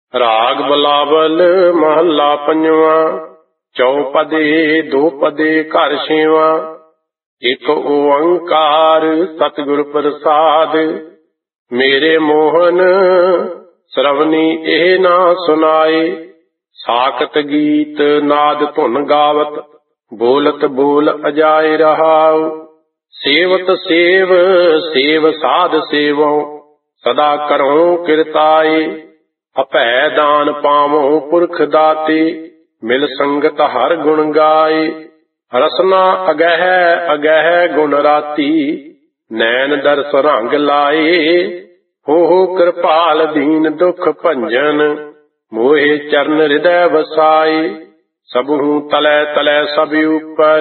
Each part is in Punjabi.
ਰਾਗ ਬਲਾਵਲ ਮਹੱਲਾ ਪੰਜਵਾਂ। ਚੌਪਦੇ ਦੋ ਪਦੇ ਘਰ ਛੇਵਾਂ। ਇੱਕ ਓੰਕਾਰ ਸਤਿਗੁਰ ਪ੍ਰਸਾਦ। ਮੇਰੇ ਮੋਹਨ ਸਰਵਣੀ ਇਹ ਨਾ ਸੁਨਾਏ। ਸਾਖਤ ਗੀਤ ਨਾਦ ਧੁਨ ਗਾਵਤ। ਬੋਲਤ ਬੋਲ ਅਜਾਏ ਰਹਾਉ। ਸੇਵਤ ਸੇਵ ਸੇਵ ਸਾਧ ਸੇਵੋ। ਸਦਾ ਕਰੋ ਕਿਰਤਾਏ। ਅਭੈ ਦਾਨ ਪਾਵੋ ਪੁਰਖ ਦਾਤੇ। ਮਿਲ ਸੰਗਤ ਹਰ ਗੁਣ ਗਾਏ। ਰਸਨਾ ਅਗਹਿ ਅਗਹਿ ਗੁਣ ਰਾਤੀ। ਨੈਣ ਦਰਸ ਰੰਗ ਲਾਏ। ਹੋ ਕਿਰਪਾਲ ਦੀਨ ਦੁਖ ਭੰਜਨ। ਮੋਹਿ ਚਰਨ ਹਿਰਦੈ ਵਸਾਏ। ਸਭੂ ਤਲੈ ਤਲੈ ਸਭ ਉਪਰ।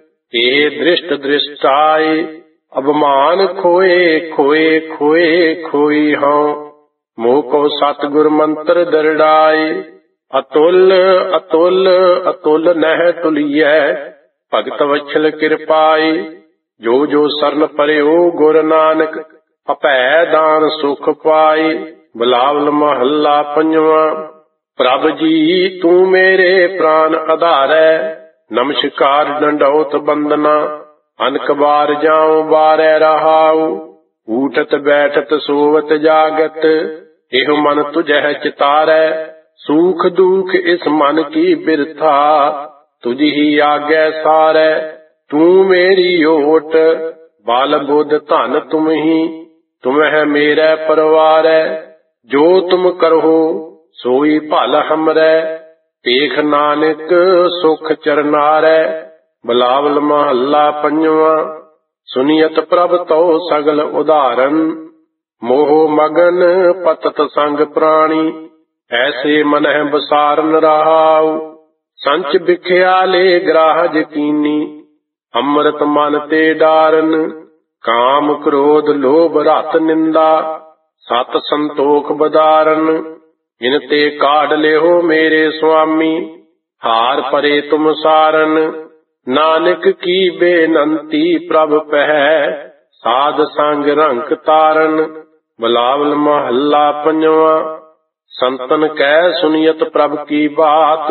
ਏ ਦ੍ਰਿਸ਼ਟ ਦ੍ਰਿਸ਼ਟਾਏ। ਅਭਮਾਨ ਖੋਏ ਖੋਏ ਖੋਏ ਖੋਈ ਹਉ। ਮੋਹ ਕੋ ਸਤਿਗੁਰ ਮੰਤਰ ਦਰੜਾਏ। ਅਤੁਲ ਅਤੁਲ ਅਤੁਲ ਨਹਿ ਤੁਲੀਐ। ਭਗਤ ਵਛਲ ਕਿਰਪਾਏ। ਜੋ ਜੋ ਸਰਨ ਪਰਿਓ ਗੁਰ ਨਾਨਕ। ਅਭੈ ਦਾਨ ਸੁਖ ਪਾਏ। ਬਿਲਾਵਲ ਮਹੱਲਾ ਪੰਜਵਾਂ। ਪ੍ਰਭ ਜੀ ਤੂੰ ਮੇਰੇ ਪ੍ਰਾਨ ਆਧਾਰੈ। ਨਮਸਕਾਰ ਡੰਡੌਤ ਬੰਦਨਾ। ਅਨਕ ਬਾਰ ਜਾਉ ਬਾਰੈ ਰਹਾਉ। ਊਠਤ ਬੈਠਤ ਸੋਵਤ ਜਾਗਤ। ਇਹੋ ਮਨ ਤੁਝਹਿ ਚਿਤਾਰੈ। ਸੂਖ ਦੁਖ ਇਸ ਮਨ ਕੀ ਬਿਰਥਾ। ਤੁਝ ਹੀ ਆਗੈ ਸਾਰੈ। ਤੂੰ ਮੇਰੀ ਓਟ ਬਲ ਬੁੱਧ ਧਨ ਤੁਮ ਹੀ। ਤੁਮਹਿ ਮੇਰਾ ਪਰਵਾਰੈ। ਜੋ ਤੁਮ ਕਰਹੁ ਸੋਈ ਭਲ ਹਮਰੈ। ਪੇਖ ਨਾਨਕ ਸੁਖ ਚਰਨਾਰੈ। ਬਿਲਾਵਲ ਮਹੱਲਾ ਪੰਜਵਾਂ। ਸੁਨੀਅਤ ਪ੍ਰਭ ਤਉ ਸਗਲ ਉਦਾਹਰਨ। ਮੋਹ ਮਗਨ ਪਤਤ ਸੰਗ ਪ੍ਰਾਣੀ। ਐਸੇ ਮਨਹਿ ਬਸਾਰਨ ਰਹਾਉ। ਸੰਚ ਬਿਖਿਆਲੇ ਗ੍ਰਾਹ ਯਕੀਨੀ। ਅੰਮ੍ਰਿਤ ਮਨ ਤੇ ਡਾਰਨ। ਕਾਮ ਕ੍ਰੋਧ ਲੋਭ ਰਤ ਨਿੰਦਾ। ਸਤ ਸੰਤੋਖ ਬਦਾਰਨ। ਇਨ ਤੇ ਕਾਢ ਲਿਓ ਮੇਰੇ ਸੁਆਮੀ। ਹਾਰ ਪਰੇ ਤੁਮ ਸਾਰਨ। ਨਾਨਕ ਕੀ ਬੇਨੰਤੀ ਪ੍ਰਭ ਪਹਿ। ਸਾਧ ਸੰਗ ਰੰਕ ਤਾਰਨ। ਬਿਲਾਵਲ ਮਹੱਲਾ ਪੰਜਵਾਂ। ਸੰਤਨ ਕੈ ਸੁਨੀਅਤ ਪ੍ਰਭ ਕੀ ਬਾਤ।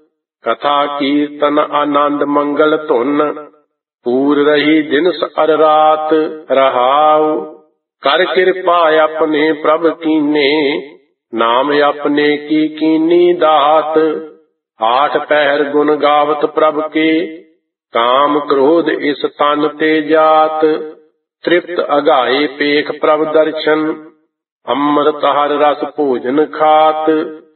ਕਥਾ ਕੀਰਤਨ ਆਨੰਦ ਮੰਗਲ ਧੁਨ। ਪੂਰ ਰਹੀ ਦਿਨਸ ਅਰ ਰਾਤ ਰਹਾਉ। ਕਰ ਕਿਰਪਾ ਆਪਣੇ ਪ੍ਰਭ ਕੀਨੇ। ਨਾਮ ਆਪਣੇ ਕੀ ਕੀਨੀ ਦਾਤ। ਆਠ ਪਹਿਰ ਗੁਣ ਗਾਵਤ ਪ੍ਰਭ ਕੇ। ਕਾਮ ਕ੍ਰੋਧ ਇਸ ਤਨ ਤੇ ਜਾਤ। ਤ੍ਰਿਪਤ ਅਗਾਏ ਪੇਖ ਪ੍ਰਭ ਦਰਸ਼ਨ। ਅੰਮ੍ਰਿਤ ਹਰ ਰਸ ਭੋਜਨ ਖਾਤ।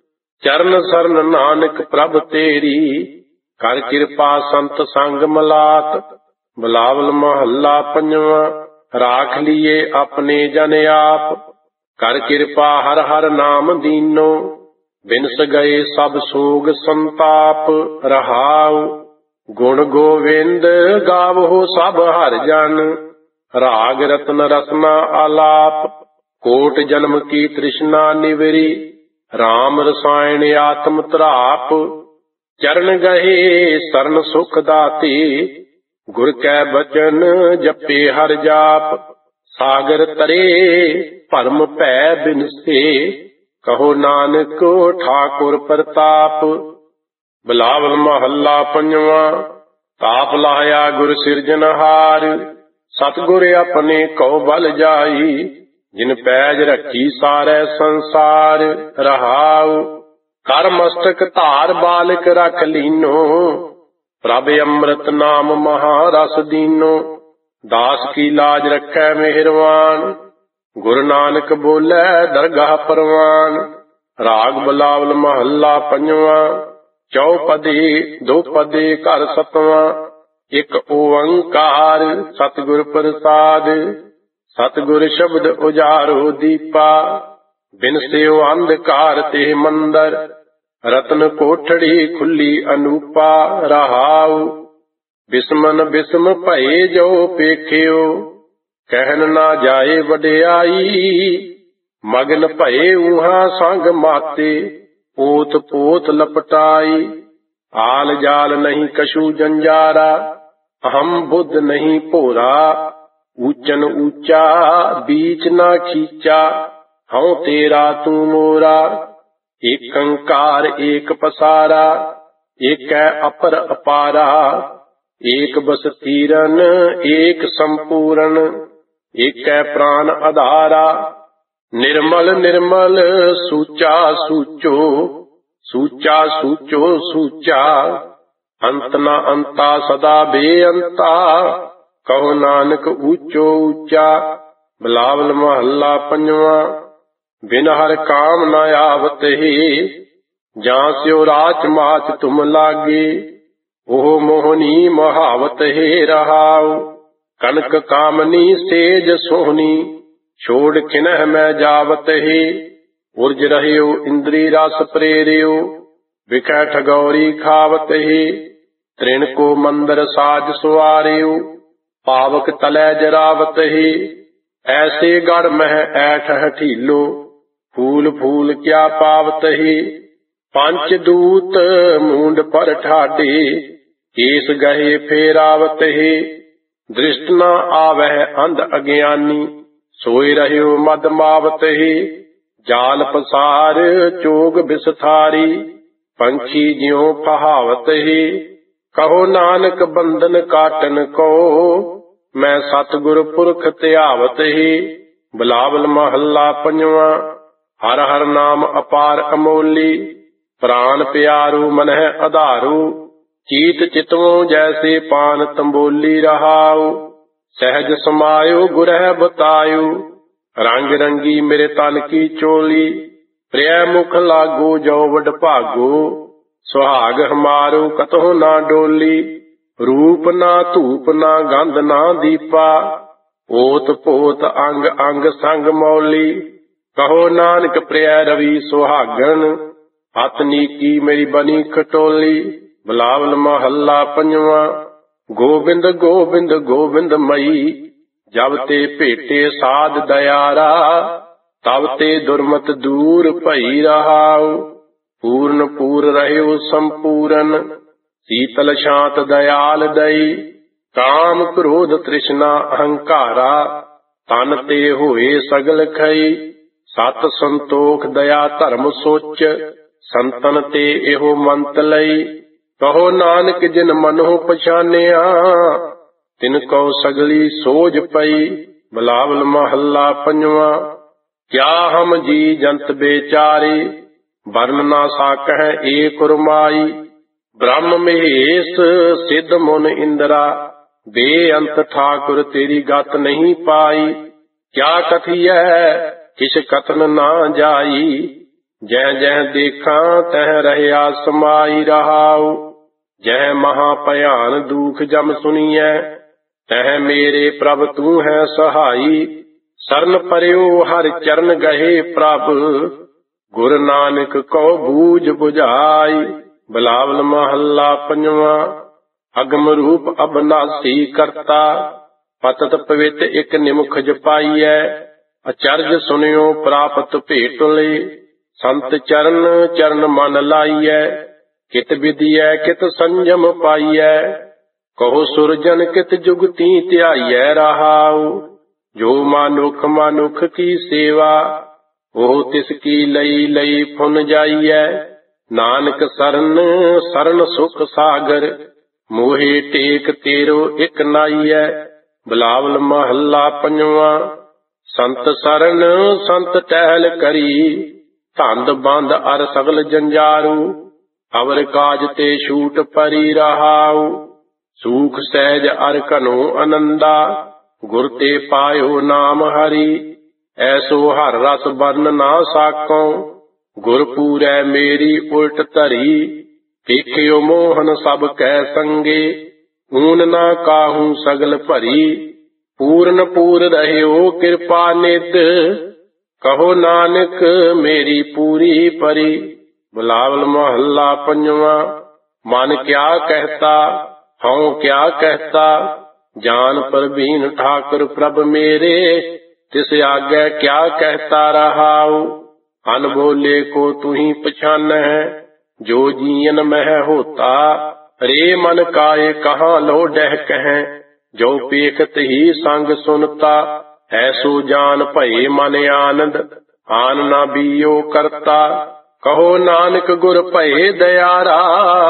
ਚਰਨ ਸਰਨ ਨਾਨਕ ਪ੍ਰਭ ਤੇਰੀ। ਕਰ ਕਿਰਪਾ ਸੰਤ ਸੰਗ ਮਲਾਤ। ਬਿਲਾਵਲ ਮਹੱਲਾ ਪੰਜਵਾਂ। ਰਾਖ ਲੀਏ ਆਪਣੇ ਜਨ ਆਪ। ਕਰ ਕਿਰਪਾ ਹਰ ਹਰ ਨਾਮ ਦੀਨੋ। ਬਿਨਸ ਗਏ ਸਭ ਸੋਗ ਸੰਤਾਪ ਰਹਾਉ। ਗੁਣ ਗੋਵਿੰਦ ਗਾਵੋ ਸਭ ਹਰ ਜਨ। ਰਾਗ ਰਤਨ ਰਸਨਾ ਆਲਾਪ। ਕੋਟ ਜਨਮ ਕੀ ਤ੍ਰਿਸ਼ਨਾ ਨਿਵਰੀ। ਰਾਮ ਰਸਾਇਣ ਆਤਮ ਤ੍ਰਾਪ। ਚਰਨ ਗਏ ਸਰਨ ਸੁਖ ਦਾਤੇ। ਗੁਰ ਕੈ ਬਚਨ ਜਪੇ ਹਰ ਜਾਪ। ਸਾਗਰ ਤਰੇ ਭਰਮ ਭੈ ਬਿਨਸੇ। ਕਹੋ ਨਾਨਕ ਠਾਕੁਰ ਪ੍ਰਤਾਪ। ਬਿਲਾਵਲ ਮਹੱਲਾ ਪੰਜਵਾਂ। ਤਾਪ ਲਾਇਆ ਗੁਰ ਸਿਰਜਨਹਾਰ। ਸਤਿਗੁਰ ਆਪਣੇ ਕਉ ਬਲ ਜਾਈ। ਜਿਨ ਪੈਜ ਰੱਖੀ ਸਾਰੈ ਸੰਸਾਰ ਰਹਾਉ। ਕਰ ਮਸਤਕ ਧਾਰ ਬਾਲਕ ਰਖ ਲੀਨੋ। ਪ੍ਰਭ ਅੰਮ੍ਰਿਤ ਨਾਮ ਮਹਾ ਰਸ ਦੀਨੋ। ਦਾਸ ਕੀ ਲਾਜ ਰੱਖੈ ਮਿਹਰਵਾਨ। ਗੁਰੂ ਨਾਨਕ ਬੋਲੇ ਦਰਗਾਹ ਪਰਵਾਨ। ਰਾਗ ਬਿਲਾਵਲ ਮਹੱਲਾ ਪੰਜਵਾਂ। ਚੌਪਦੀ ਦੋ ਪਦੇ ਘਰ ਸਤਵਾਂ। ਇੱਕ ਓੰਕਾਰ ਸਤਿਗੁਰ ਪ੍ਰਸਾਦ। ਸਤਿਗੁਰ ਸ਼ਬਦ ਉਜਾਰੋ ਦੀਪਾ। ਬਿਨਸਿਓ ਅੰਧਕਾਰ ਤੇ ਮੰਦਰ। ਰਤਨ ਕੋਠੜੀ ਖੁੱਲੀ ਅਨੂਪਾ ਰਹਾਉ। ਬਿਸਮਨ ਬਿਸਮ ਭਏ ਜੋ ਪੇਖਿਓ। ਕਹਿਨ ਨਾ ਜਾਏ ਵਡਿਆਈ। ਮਗਨ ਭਏ ਊਹਾਂ ਸੰਗ ਮਾਤੇ। ਪੋਤ ਪੋਤ ਲਪਟਾਈ। ਆਲ ਜਾਲ ਨਹੀਂ ਕਛੂ ਜੰਜਾਰਾ। ਅਹਮ ਬੁੱਧ ਨਹੀਂ ਭੋਰਾ। ਊਚਨ ਊਚਾ ਬੀਚ ਨਾ ਖੀਚਾ। ਹਉ ਤੇਰਾ ਤੂੰ ਮੋਰਾ। ਏਕ ਓੰਕਾਰ ਏਕ ਪਸਾਰਾ, ਏਕੈ ਅਪਰ ਅਪਾਰਾ। ਏਕ ਬਸਤੀਰਨ ਏਕ ਸੰਪੂਰਨ, ਏਕੈ ਪ੍ਰਾਨ ਆਧਾਰਾ। ਨਿਰਮਲ ਨਿਰਮਲ ਸੂਚਾ ਸੂਚੋ, ਸੂਚਾ ਸੂਚੋ ਸੂਚਾ। ਅੰਤ ਨ ਅੰਤਾ ਸਦਾ ਬੇਅੰਤਾ, ਕਹੋ ਨਾਨਕ ਊਚੋ ਊਚਾ। ਬਿਲਾਵਲ ਮਹੱਲਾ ਪੰਜਵਾਂ। ਬਿਨ ਹਰਿ ਕਾਮ ਨ ਆਵਤਹਿ, ਜਾਂ ਸਿਉ ਰਾਚ ਮਾਚ ਤੁਮ ਲਾਗੇ। ਉਹ ਮੋਹਨੀ ਮੁਹਾਵਤ ਹੈ ਰਹਾਉ, ਕਨਕ ਕਾਮਨੀ ਸੇਜ ਸੋਹਣੀ। ਛੋੜ ਖਿਨਹਿ ਮੈਂ ਜਾਵਤ ਹੈ, ਉਰਜ ਰਹਿਓ ਇੰਦਰੀ ਰਸ ਪ੍ਰੇਰਿਓ। ਵਿਖੈ ਠਗੌਰੀ ਖਾਵਤ ਹੈ, ਤ੍ਰਿਣ ਕੋ ਮੰਦਰ ਸਾਜ ਸੁਆਰਿਓ। ਪਾਵਕ ਤਲੈ ਜਰਾਵਤ ਹੈ, ਐਸੇ ਗੜ ਮਹਿ ਐਠ ਹਠੀਲੋ। ਫੂਲ ਫੂਲ ਕਿਆ ਪਾਵਤ ਹੈ, ਪੰਚ ਦੂਤ ਮੂੰਡ ਪਰ ਠਾਡੇ। ਕੇਸ ਗਹੇ ਫੇਰਾਵਤ ਹੈ, ਦ੍ਰਿਸ਼ਟ ਨ ਆਵਹਿ ਅੰਧ ਅਗਿਆਨੀ। ਸੋਇ ਰਹਿਓ ਮਦ ਮਾਵਤ ਹੈ, ਜਾਲ ਪਸਾਰ ਚੋਗ ਬਿਸਥਾਰੀ। ਪੰਛੀ ਜਿਉ ਪਹਾਵਤ ਹੈ, ਕਹੋ ਨਾਨਕ ਬੰਧਨ ਕਾਟਨ ਕੋ। ਮੈਂ ਸਤਿਗੁਰ ਪੁਰਖ ਧਿਆਵਤ ਹੈ। ਬਿਲਾਵਲ ਮਹੱਲਾ ਪੰਜਵਾਂ। ਹਰ ਹਰ ਨਾਮ ਅਪਾਰ ਅਮੋਲੀ, ਪ੍ਰਾਨ ਪਿਆਰੂ ਮਨਹਿ ਆਧਾਰੂ। ਚੀਤ ਚਿਤਵੋਂ ਜੈਸੇ ਪਾਨ ਤੰਬੋਲੀ ਰਹਾਉ, ਸਹਿਜ ਸਮਾਇਓ ਗੁਰਹਿ ਬਤਾਇਓ। ਰੰਗ ਰੰਗੀ ਮੇਰੇ ਤਨ ਕੀ ਚੋਲੀ, ਪ੍ਰਿਯ ਮੁਖ ਲਾਗੋ ਜੋ ਵਡ ਭਾਗੋ। ਸੁਹਾਗ ਹਮਾਰੋ ਕਤਹੁ ਨਾ ਡੋਲੀ, ਰੂਪ ਨਾ ਧੂਪ ਨਾ ਗੰਧ ਨਾ ਦੀਪਾ। ਓਤ ਪੋਤ ਅੰਗ ਅੰਗ ਸੰਗ ਮੌਲੀ, ਕਹੋ ਨਾਨਕ ਪ੍ਰਿਯ ਰਵੀ ਸੁਹਾਗਣ। ਹੱਥ ਨੀਕੀ ਮੇਰੀ ਬਣੀ ਖਟੋਲੀ। ਬਿਲਾਵਲ ਮਹੱਲਾ ਪੰਜਵਾਂ। ਗੋਬਿੰਦ ਗੋਬਿੰਦ ਗੋਬਿੰਦ ਮਈ, ਜਬ ਤੇ ਭੇਟੇ ਸਾਧ ਦਇਆਰਾ। ਤਬ ਤੇ ਦੁਰਮਤ ਦੂਰ ਭਈ ਰਹਾਉ, ਪੂਰਨ ਪੂਰ ਰਹਿਓ ਸੰਪੂਰਨ। ਸੀਤਲ ਸ਼ਾਂਤ ਦਇਆਲ ਦਈ, ਕਾਮ ਕ੍ਰੋਧ ਤ੍ਰਿਸ਼ਨਾ ਅਹੰਕਾਰਾ। ਤਨ ਤੇ ਹੋਏ ਸਗਲ ਖਈ, ਸਤ ਸੰਤੋਖ ਦਇਆ ਧਰਮ ਸੋਚ। ਸੰਤਨ ਤੇ ਇਹੋ ਮੰਤ ਲਈ, ਕਹੋ ਨਾਨਕ ਜਿਨ ਮਨਹੁ ਪਛਾਨਿਆ। ਤਿਨ ਕਉ ਸਗਲੀ ਸੋਝ ਪਈ। ਬਿਲਾਵਲ ਮਹੱਲਾ ਪੰਜਵਾਂ। ਕਿਆ ਹਮ ਜੀ ਜੰਤ ਬੇਚਾਰੇ, ਵਰਨ ਨਾ ਸਾਕਹਿ ਏਕ ਰੁਮਾਈ। ਬ੍ਰਹਮ ਮਹੇਸ਼ ਸਿੱਧ ਮੁਨ ਇੰਦਰਾ, ਬੇਅੰਤ ਠਾਕੁਰ ਤੇਰੀ ਗਤ ਨਹੀਂ ਪਾਈ। ਕਿਆ ਕਥੀਐ ਕਿਛ ਕਥਨ ਨਾ ਜਾਈ, ਜਹ ਜਹ ਦੇਖਾਂ ਤਹ ਰਹਿਆ ਸਮਾਈ ਰਹਾਉ। ਜਹ ਮਹਾ ਭਿਆਨ ਦੂਖ ਜਮ ਸੁਣੀਐ, ਤਹ ਮੇਰੇ ਪ੍ਰਭ ਤੂੰ ਹੈ ਸਹਾਈ। ਸਰਨ ਪਰਿਓ ਹਰਿ ਚਰਨ ਗਹੇ ਪ੍ਰਭ, ਗੁਰ ਨਾਨਕ ਕਉ ਬੂਝ ਬੁਝਾਈ। ਬਿਲਾਵਲ ਮਹੱਲਾ ਪੰਜਵਾਂ। ਅਗਮ ਰੂਪ ਅਬਨਾਸੀ ਕਰਤਾ, ਪਤਤ ਪਵਿੱਤ ਇਕ ਨਿਮੁਖ ਜਪਾਈਐ। ਅਚਰਜ ਸੁਨਿਓ ਪ੍ਰਾਪਤ ਭੇਟ ਲੇ, ਸੰਤ ਚਰਨ ਚਰਨ ਮਨ ਲਾਈਐ। ਕਿਤ ਵਿਧੀਐ ਕਿਤ ਸੰਜਮ ਪਾਈਐ, ਕਹੋ ਸੁਰਜਨ ਕਿਤ ਜੁਗਤੀ ਧਿਆਈਐ ਰਹਾਉ। ਜੋ ਮਾਨੁਖ ਮਾਨੁਖ ਕੀ ਸੇਵਾ, ਉਹ ਤਿਸ ਕੀ ਲਈ ਲਈ ਫੁਨ ਜਾਈਐ। ਨਾਨਕ ਸਰਨ ਸਰਨ ਸੁਖ ਸਾਗਰ, ਮੋਹਿ ਟੇਕ ਤੇਰੋ ਇਕ ਨਾਈਐ। ਬਿਲਾਵਲ ਮਹੱਲਾ ਪੰਜਵਾਂ। ਸੰਤ ਸਰਨ ਸੰਤ ਟਹਿਲ ਕਰੀ, ਧੰਦ ਬੰਦ ਅਰ ਸਗਲ ਜੰਜਾਰੂ। ਅਵਰ ਕਾਜ ਤੇ ਛੂਟ ਪਰੀ ਰਹਾਉ, ਸੂਖ ਸਹਿਜ ਅਰ ਘਨੋ ਅਨੰਦਾ। ਗੁਰ ਤੇ ਪਾਇਓ ਨਾਮ ਹਰੀ, ਐਸੋ ਹਰ ਰਸ ਬਰਨ ਨਾ ਸਾਕੋ। ਗੁਰ ਪੂਰੈ ਮੇਰੀ ਉਲਟ ਧਰੀ, ਦੇਖਿਓ ਮੋਹਨ ਸਭ ਕੈ ਸੰਗੇ। ਊਨ ਨਾ ਕਾਹੂ ਸਗਲ ਭਰੀ, ਪੂਰਨ ਪੂਰ ਰਹਿਓ ਕਿਰਪਾ ਨਿਧ। ਕਹੋ ਨਾਨਕ ਮੇਰੀ ਪੂਰੀ ਪਰੀ। ਬਿਲਾਵਲ ਮਹੱਲਾ ਪੰਜਵਾਂ। ਮਨ ਕਿਆ ਕਹਿਤਾ ਹਉ ਕਿਆ ਕਹਿਤਾ, ਜਾਨ ਪਰਬੀਨ ਠਾਕੁਰ ਪ੍ਰਭ ਮੇਰੇ। ਤਿਸ ਆਗੇ ਕਿਆ ਕਹਿਤਾ ਰਹਾਉ, ਅਨਬੋਲੇ ਕੋ ਤੁਹੀ ਪਛਾਨਹਿ। ਜੋ ਜੀਨ ਮਹਿ ਹੋਤਾ, ਰੇ ਮਨ ਕਾਏ ਕਹਾਂ ਲੋ ਡਹਿ ਕਹਿ। ਜੋ ਪੇਖਤ ਹੀ ਸੰਗ ਸੁਨਤਾ, ਐਸੋ ਜਾਨ ਭਏ ਮਨ ਆਨੰਦ। ਆਨ ਨਾ ਬੀਓ ਕਰਤਾ, ਕਹੋ ਨਾਨਕ ਗੁਰ ਭਏ ਦਇਆਰਾ,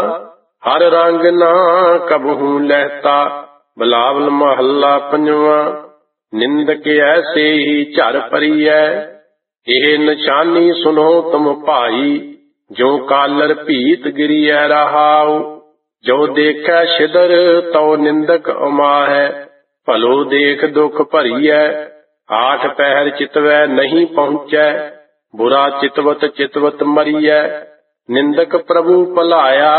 ਹਰ ਰੰਗ ਨਾ ਕਬਹੂ ਲਹਿਤਾ। ਬਿਲਾਵਲ ਮਹੱਲਾ ਪੰਜਵਾਂ। ਨਿੰਦਕ ਐਸੇ ਹੀ ਝਰ ਭਰੀਐ, ਇਹ ਨਿਸ਼ਾਨੀ ਸੁਨੋ ਤੁਮ ਭਾਈ। ਜੋ ਕਾਲਰ ਭੀਤ ਗਿਰੀਐ ਰਹਾਉ, ਜੋ ਦੇਖੈ ਛਿਦਰ ਤਉ ਨਿੰਦਕ ਉਮਾਹੈ। ਭਲੋ ਦੇਖ ਦੁਖ ਭਰੀਐ, ਆਠ ਪਹਿਰ ਚਿਤਵੈ ਨਹੀਂ ਪਹੁੰਚੈ। ਬੁਰਾ ਚਿਤਵਤ ਚਿਤਵਤ ਮਰੀਐ, ਨਿੰਦਕ ਪ੍ਰਭੂ ਭਲਾਇਆ।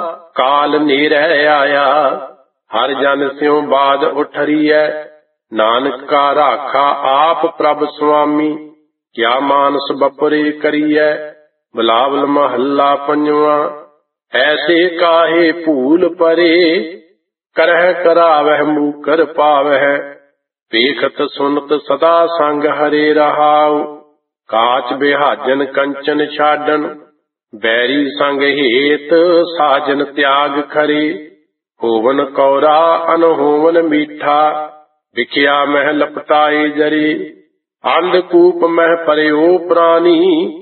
ਕਾਲ ਨੇਰੈ ਆਇਆ, ਹਰ ਜਨ ਸਿਉ ਬਾਦ ਉਠਰੀਐ। ਨਾਨਕ ਕਾ ਰਾਖਾ ਆਪ ਪ੍ਰਭ ਸੁਆਮੀ, ਕਿਆ ਮਾਨਸ ਬਪੁਰੇ ਕਰੀਐ। ਬਿਲਾਵਲ ਮਹੱਲਾ ਪੰਜਵਾਂ। ਐਸੇ ਕਾਹੇ ਭੂਲ ਪਰੇ, ਕਰਹਿ ਕਰਾਵਹਿ ਮੂਕਰ ਪਾਵਹਿ। ਵੇਖਤ ਸੁਨਤ ਸਦਾ ਸੰਗ ਹਰੇ ਰਹਾਉ, ਕਾਚ ਬਿਹਾਜਨ ਕੰਚਨ ਛਾਡਨ। ਬੈਰੀ ਸੰਗ ਹੇਤ ਸਾਜਨ ਤਿਆਗ ਖਰੇ, ਹੋਵਨ ਕੌਰਾ ਅਨਹੋਵਨ ਮੀਠਾ। ਵਿਖਿਆ ਮਹਿ ਲਪਟਾਏ ਜਰੇ, ਅੰਧਕੂਪ ਮਹਿ ਪਰਿਓ ਪ੍ਰਾਨੀ।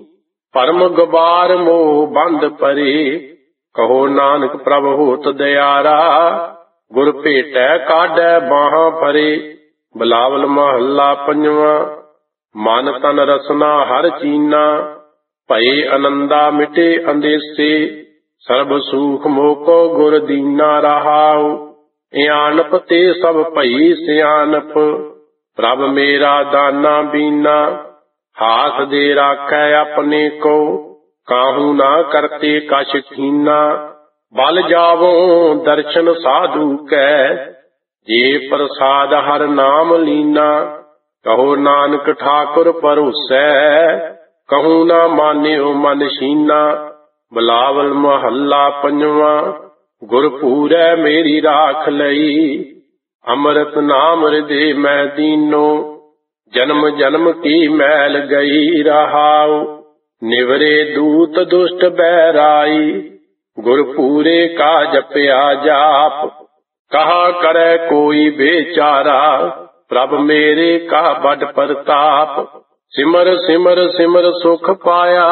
ਭਰਮ ਗਬਾਰ ਮੋਹ ਬੰਧ ਪਰੇ, ਕਹੋ ਨਾਨਕ ਪ੍ਰਭ ਹੋਤ ਦਇਆਰਾ। ਗੁਰ ਭੇਟੈ ਕਾਢੈ ਬਾਹਾਂ ਫਰੇ। ਬਿਲਾਵਲ ਮਹੱਲਾ ਪੰਜਵਾਂ। ਮਨ ਤਨ ਰਸਨਾ ਹਰ ਚੀਨਾ, ਭਏ ਅਨੰਦਾ ਮਿਟੇ ਅੰਦੇਸੇ। ਸਰਬ ਸੂਖ ਮੋਕੋ ਗੁਰ ਦੀਨਾ ਰਹਾਉ, ਇਆਨਪ ਤੇ ਸਭ ਭਈ ਸਿਆਨਪ। ਪ੍ਰਭ ਮੇਰਾ ਦਾਨਾ ਬੀਨਾ, ਹਾਥ ਦੇ ਰਾਖੈ ਆਪਣੇ ਕੋ। ਕਾਹੂ ਨਾ ਕਰਤੇ ਕਛ ਕੀਨਾ, ਬਲ ਜਾਵੋ ਦਰਸ਼ਨ ਸਾਧੂ ਕੈ। ਜੇ ਪ੍ਰਸਾਦ ਹਰ ਨਾਮ ਲੀਨਾ, ਕਹੋ ਨਾਨਕ ਠਾਕੁਰ ਭਰੋਸੈ। ਕਹੂ ਨਾ ਮਾਨਿਓ ਮਨ ਛੀਨਾ। ਬਿਲਾਵਲ ਮਹੱਲਾ ਪੰਜਵਾਂ। ਗੁਰ ਪੂਰੈ ਮੇਰੀ ਰਾਖ ਲਈ, ਅੰਮ੍ਰਿਤ ਨਾਮ ਹਿਰਦੇ ਮੈਂ ਦੀਨੋ। ਜਨਮ ਜਨਮ ਕੀ ਮੈਲ ਗਈ ਰਹਾਉ, ਨਿਵਰੇ ਦੂਤ ਦੁਸ਼ਟ ਬਹਿਰਾਈ। ਗੁਰ ਪੂਰੇ ਕਾ ਜਪਿਆ ਜਾਪ, ਕਹਾ ਕਰੈ ਕੋਈ ਬੇਚਾਰਾ। ਪ੍ਰਭ ਮੇਰੇ ਕਾ ਬੜ ਪ੍ਰਤਾਪ, ਸਿਮਰ ਸਿਮਰ ਸਿਮਰ ਸੁਖ ਪਾਇਆ।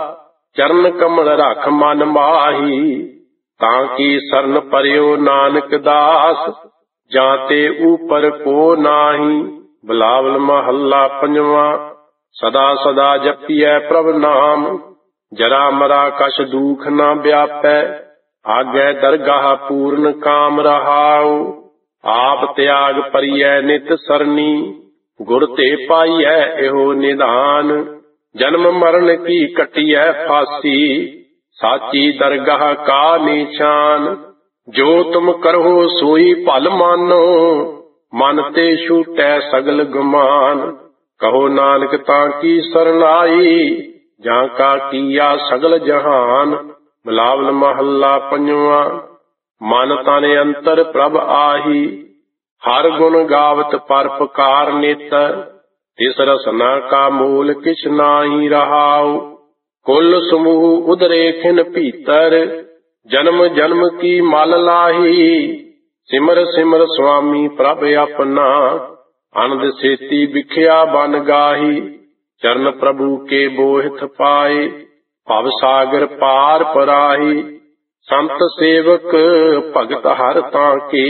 ਚਰਨ ਕਮਲ ਰਖ ਮਨ ਮਾਹੀ, ਤਾਂ ਕੀ ਸਰਨ ਪਰਿਓ ਨਾਨਕ ਦਾਸ। ਜਾਂ ਤੇ ਉਪਰ ਕੋ ਨਾਹੀ। ਬਿਲਾਵਲ ਮਹੱਲਾ ਪੰਜਵਾਂ। ਸਦਾ ਸਦਾ ਜਪੀਐ ਪ੍ਰਭ ਨਾਮ, ਜਰਾ ਮਰਾ ਕਛ ਦੂਖ ਨਾ ਵਿਆਪੈ। ਆਗੈ ਦਰਗਾਹ ਪੂਰਨ ਕਾਮ ਰਹਾਉ, ਆਪ ਤਿਆਗ ਪਰੀਐ ਨਿਤ ਸਰਨੀ। ਗੁਰ ਤੇ ਪਾਈਐ ਇਹੋ ਨਿਧਾਨ, ਜਨਮ ਮਰਨ ਕੀ ਕਟੀਐ ਫਾਸੀ। ਸਾਚੀ ਦਰਗਾਹ ਕਾ ਨਿਸ਼ਾਨ, ਜੋ ਤੁਮ ਕਰਹੁ ਸੋਈ ਭਲ ਮਾਨੋ। ਮਨ ਤੇ ਛੂਟੈ ਸਗਲ ਗੁਮਾਨ, ਕਹੋ ਨਾਨਕ ਤਾਂ ਕੀ ਸਰਨਾਈ। ਜਾਂ ਕਾ ਕੀਆ ਸਗਲ ਜਹਾਨ। ਬਿਲਾਵਲ ਮਹੱਲਾ ਪੰਜਵਾਂ। ਮਨ ਤਨ ਅੰਤਰ ਪ੍ਰਭ ਆਹੀ, ਹਰ ਗੁਣ ਗਾਵਤ ਪਰਪਕਾਰ ਨੇਤਰ। ਤਿਸ ਰਸਨਾ ਕਾ ਮੂਲ ਕਿਛ ਨਾਹੀ ਰਹਾਉ, ਕੁਲ ਸਮੂਹ ਉਦਰੇ ਖਿਨ ਭੀਤਰ। ਜਨਮ ਜਨਮ ਕੀ ਮਲ ਲਾਹੀ, ਸਿਮਰ ਸਿਮਰ ਸੁਆਮੀ ਪ੍ਰਭ ਆਪਣਾ। ਅਨੰਦ ਸੇਤੀ ਵਿਖਿਆ ਬਨ ਗਾਹੀ, ਚਰਨ ਪ੍ਰਭੂ ਕੇ ਬੋਹਿਥ ਪਾਏ। ਭਵ ਸਾਗਰ ਪਾਰ ਪਰਾਹੀ, ਸੰਤ ਸੇਵਕ ਭਗਤ ਹਰ ਤਾਂ ਕੇ।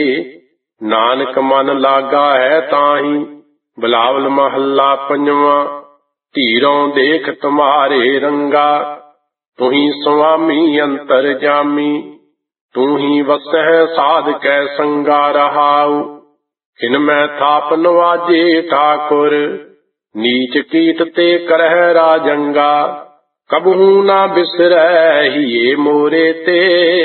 ਨਾਨਕ ਮਨ ਲਾਗਾ ਹੈ ਤਾਹੀ। ਬਿਲਾਵਲ ਮਹੱਲਾ ਪੰਜਵਾਂ। ਧੀਰੋਂ ਦੇਖ ਤੁਮਾਰੇ ਰੰਗਾ, ਤੁਹੀ ਸੁਆਮੀ ਅੰਤਰ ਜਾਮੀ। ਤੂੰ ਹੀ ਵਸਹਿ ਸਾਧ ਕੈ ਸੰਗਾ ਰਹਾਉ, ਖਿਨ ਮੈਂ ਥਾਪ ਨਵਾਜੇ ਠਾਕੁਰ। ਨੀਚ ਕੀਟ ਤੇ ਕਰਹਿ ਰਾਜੰਗਾ, ਕਬਹੂ ਨਾ ਬਿਸਰੈ ਹੀਏ ਮੋਰੇ ਤੇ।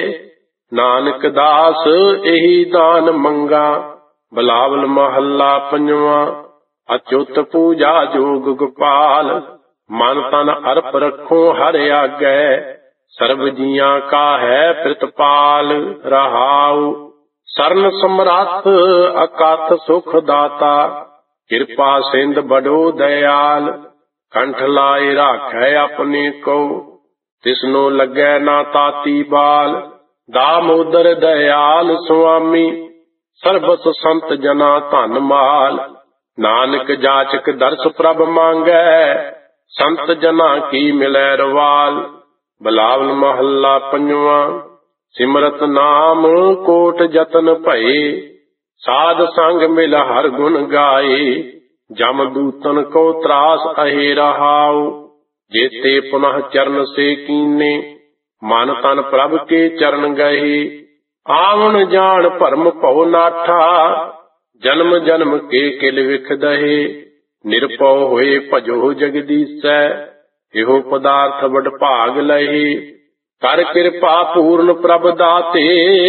ਨਾਨਕ ਦਾਸ ਇਹੀ ਦਾਨ ਮੰਗਾ। ਬਿਲਾਵਲ ਮਹੱਲਾ ਪੰਜਵਾਂ। ਅਚੁੱਤ ਪੂਜਾ ਜੋਗ ਗੋਪਾਲ, ਮਨ ਤਨ ਅਰਪ ਰੱਖੋ ਹਰ ਆਗੈ। ਸਰਬ ਜੀਆਂ ਕਾ ਹੈ ਪ੍ਰਿਤਪਾਲ ਰਹਾਉ, ਸਰਨ ਸਮਰੱਥ ਅਕਥ ਸੁਖ ਦਾਤਾ। ਕਿਰਪਾ ਸਿੰਧ ਬੜੋ ਦਇਆਲ, ਕੰਠ ਲਾਏ ਰਾਖੈ ਆਪਣੇ ਕੋ। ਤਿਸਨੋ ਲੱਗੈ ਨਾ ਤਾਤੀ ਬਾਲ, ਦਾਮੋਦਰ ਦਇਆਲ ਸੁਆਮੀ। ਸਰਬਸ ਸੰਤ ਜਨਾ ਧਨ ਮਾਲ, ਨਾਨਕ ਜਾਚਕ ਦਰਸ ਪ੍ਰਭ ਮੰਗੈ। ਸੰਤ ਜਨਾ ਕੀ ਮਿਲੈ ਰਵਾਲ, ਬਿਲਾਵਲ ਮਹੱਲਾ ਪੰਜਵਾਂ। ਸਿਮਰਤ ਨਾਮ ਕੋਟ ਜਤਨ ਭਏ, ਸਾਧ ਸੰਗ ਮਿਲ ਹਰ ਗੁਣ ਗਾਏ। ਜਮ ਦੂਤਨ ਕੋ ਤਰਾਸ ਅਹੇ ਰਹਾਉ, ਜੇਤੇ ਪੁਨః ਚਰਨ ਸੇ ਕੀਨੇ। ਮਨ ਤਨ ਪ੍ਰਭ ਕੇ ਚਰਨ ਗਏ, ਆਵਣ ਜਾਣ ਭਰਮ ਭਉ ਨਾਠਾ। ਜਨਮ ਜਨਮ ਕੇ ਕਿਲ ਵਿਖ ਦਹੇ, ਨਿਰਭਉ ਹੋਏ ਭਜੋ ਜਗਦੀਸੈ। ਇਹੋ ਪਦਾਰਥ ਵਡ ਭਾਗ ਲਹੇ, ਕਰ ਕਿਰਪਾ ਪੂਰਨ ਪ੍ਰਭ ਦਾਤੇ।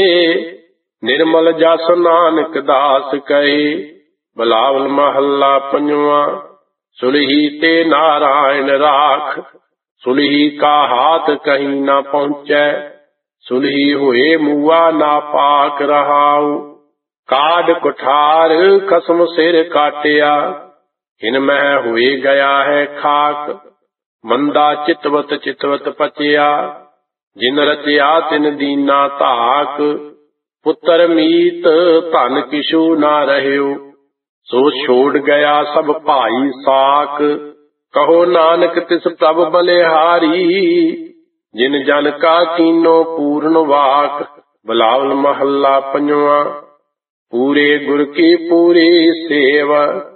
ਨਿਰਮਲ ਜਸ ਨਾਨਕ ਦਾਸ ਕਹੇ। ਬਿਲਾਵਲ ਮਹੱਲਾ ਪੰਜਵਾਂ। ਸੁਲਹੀ ਤੇ ਨਾਰਾਇਣ ਰਾਖ, ਸੁਲਹੀ ਕਾ ਹਾਥ ਕਹੀਂ ਨਾ ਪਹੁੰਚੈ। ਸੁਲਹੀ ਹੋਏ ਮੂਆ ਨਾ ਪਾਕ ਰਹਾਉ, ਕਾਢ ਕੁਠਾਰ ਖਸਮ ਸਿਰ ਕਾਟਿਆ। ਹਿਨ ਮਹਿ ਹੋਏ ਗਿਆ ਹੈ ਖਾਕ, ਮੰਦਾ ਚਿਤਵਤ ਚਿਤਵਤ ਪਚਿਆ। ਜਿਨ ਰਚਿਆ ਤਿਨ ਦੀਨਾ ਧਾਕ, ਪੁੱਤਰ ਮੀਤ ਧਨ ਕਿਛੂ ਨਾ ਰਹਿਓ। ਸੋ ਛੋੜ ਗਿਆ ਸਭ ਭਾਈ ਸਾਕ, ਕਹੋ ਨਾਨਕ ਤਿਸ ਪ੍ਰਭ ਬਲਿਹਾਰੀ। ਜਿਨ ਜਨ ਕਾ ਕੀਨੋ ਪੂਰਨ ਵਾਕ। ਬਿਲਾਵਲ ਮਹੱਲਾ ਪੰਜਵਾਂ। ਪੂਰੇ ਗੁਰ ਕੀ ਪੂਰੀ ਸੇਵ,